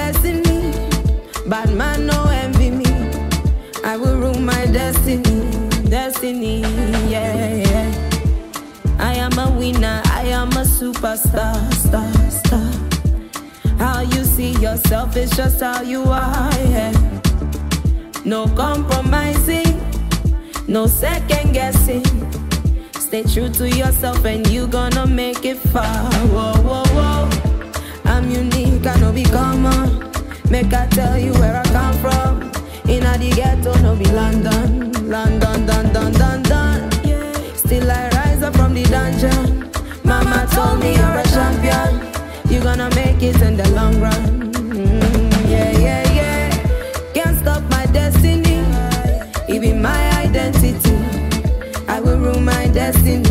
blessing me. Bad man no envy me. I will rule my destiny, destiny, yeah. I am a winner, I am a superstar, star. How you see yourself is just how you are, yeah. No compromising, no second guessing. Stay true to yourself and you gonna make it far. Whoa. I'm unique, I know be common. Make I tell you where I come from. Inna the ghetto, no be London. Still I rise up from the dungeon. Mama told me you're a champion. You gonna make it in the long run. Yeah. Can't stop my destiny. It be my identity. I will rule my destiny.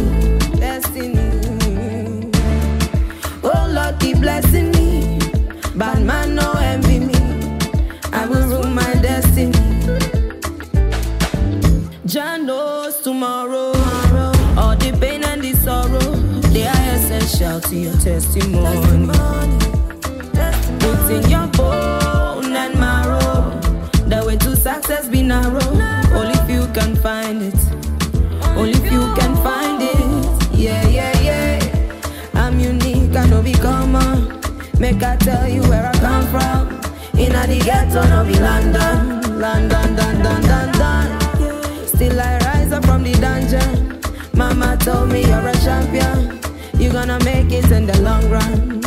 Oh Lord, keep blessing me. Bad man no envy me. I will rule my destiny. Jah knows tomorrow. All the pain and the sorrow, they are essential to your testimony. Put in your bone and marrow. The way to success be narrow. Only if you can find it. Only if you can find it. Yeah. I'm unique, I know be common. Make I tell you where I come from. Inna the ghetto, no be London. Still I rise up from the dungeon. Mama told me you're a champion. You gonna make it in the long run.